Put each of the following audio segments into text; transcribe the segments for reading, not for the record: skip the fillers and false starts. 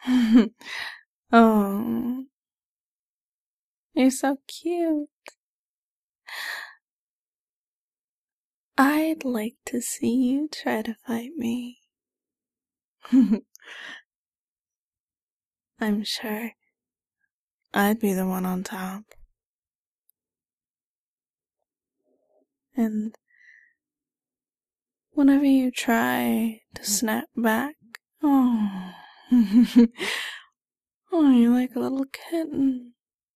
Oh, you're so cute. I'd like to see you try to fight me. I'm sure I'd be the one on top. And whenever you try to snap back, oh, oh, you're like a little kitten.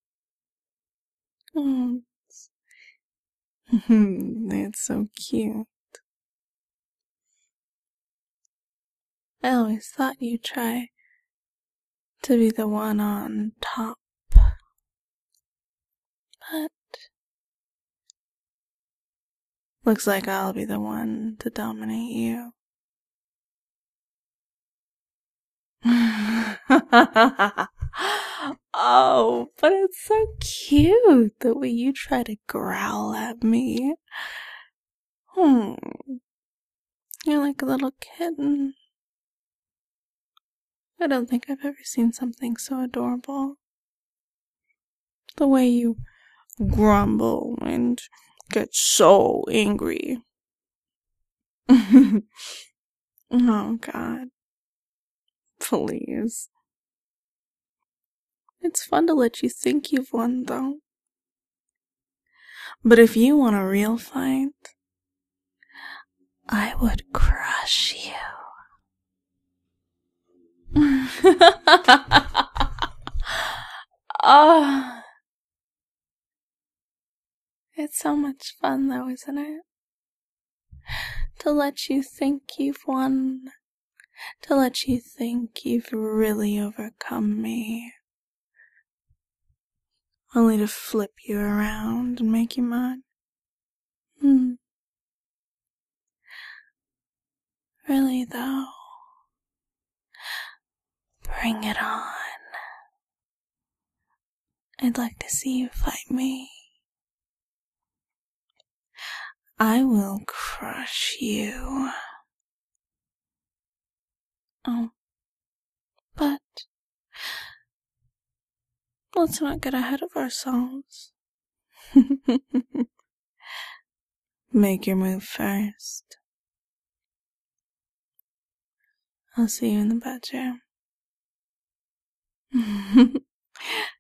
Oh, it's so cute. I always thought you'd try to be the one on top, but looks like I'll be the one to dominate you. Oh, but it's so cute the way you try to growl at me. Hmm, you're like a little kitten. I don't think I've ever seen something so adorable. The way you grumble and get so angry. Oh, God. Please. It's fun to let you think you've won, though. But if you want a real fight, I would crush you. Oh, it's so much fun, though, isn't it? To let you think you've won. To let you think you've really overcome me. Only to flip you around and make you mad. Really, though. Bring it on. I'd like to see you fight me. I will crush you. Oh, but let's not get ahead of ourselves. Make your move first. I'll see you in the bedroom.